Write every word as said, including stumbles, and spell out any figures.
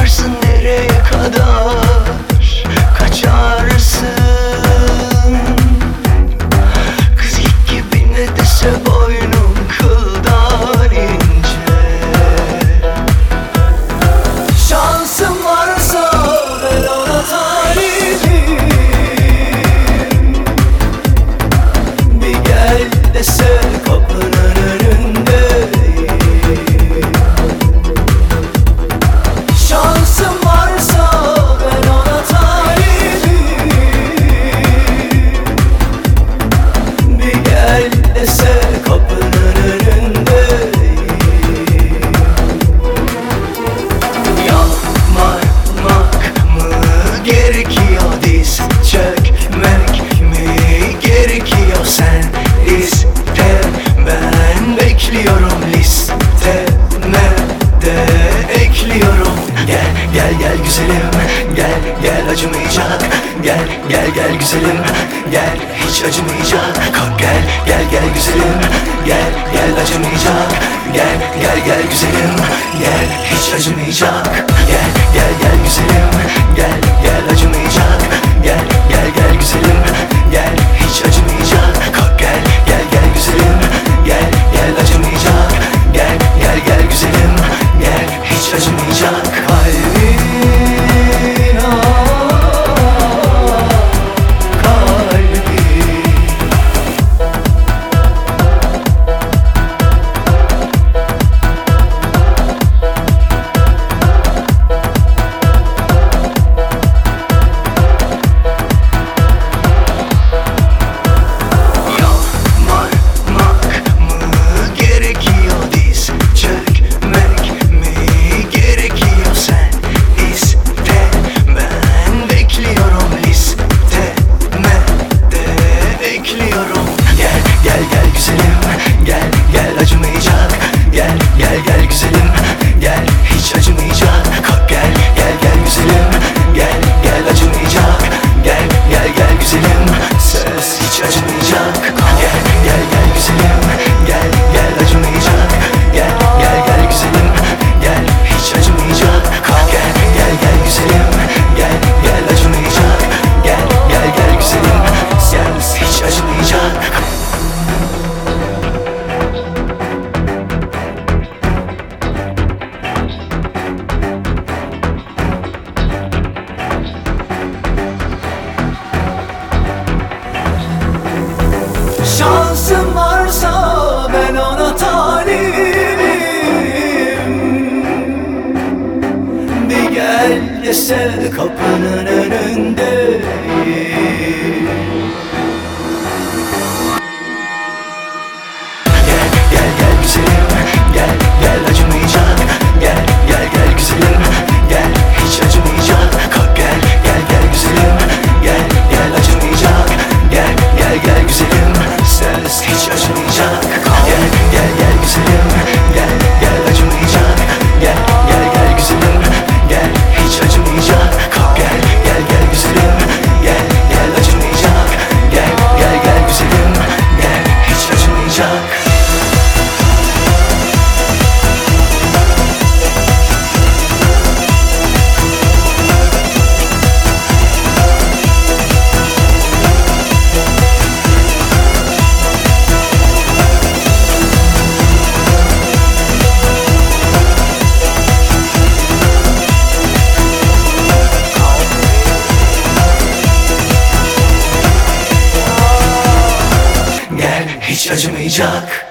Kaçarsın nereye kadar, kaçarsın. Kız ilk gibi ne dese boynum kıldan ince. Şansım varsa ben ona talibim. Bir gel dese kapının önündeyim. Şansım varsa ben ona talibim. Bir gel dese kapının önündeyim. Yalvarmak mı gerekiyor, diz çökmek mi gerekiyor? Sen iste, ben bekliyorum, listeme de ekliyorum. Gel gel gel güzelim, gel gel acımayacak. Gel gel gel güzelim, gel hiç acımayacak. Kalk gel gel gel güzelim, gel gel acımayacak. Gel gel gel güzelim, gel hiç acımayacak. Gel gel gel güzelim, gel gel acımayacak. Gel gel gel güzelim, gel hiç acımayacak. Kalk gel gel gel güzelim, gel gel acımayacak. Gel gel gel güzelim, gel hiç acımayacak. Kalbin şansım varsa ben ona talibim. Bir gel dese kapının önündeyim. Gel gel gel güzelim, gel gel acımayacak. Gel gel gel güzelim, gel hiç acımayacak. Kalk gel gel gel güzelim, gel gel acımayacak. Gel gel gel güzelim, ses hiç acımayacak. Gel gel gel güzelim, gel gel acımayacak. Gel gel gel güzelim, gel hiç acımayacak. Kalk gel gel gel güzelim, gel gel acımayacak. Gel gel gel güzelim, gel hiç acımayacak. Gel hiç acımayacak.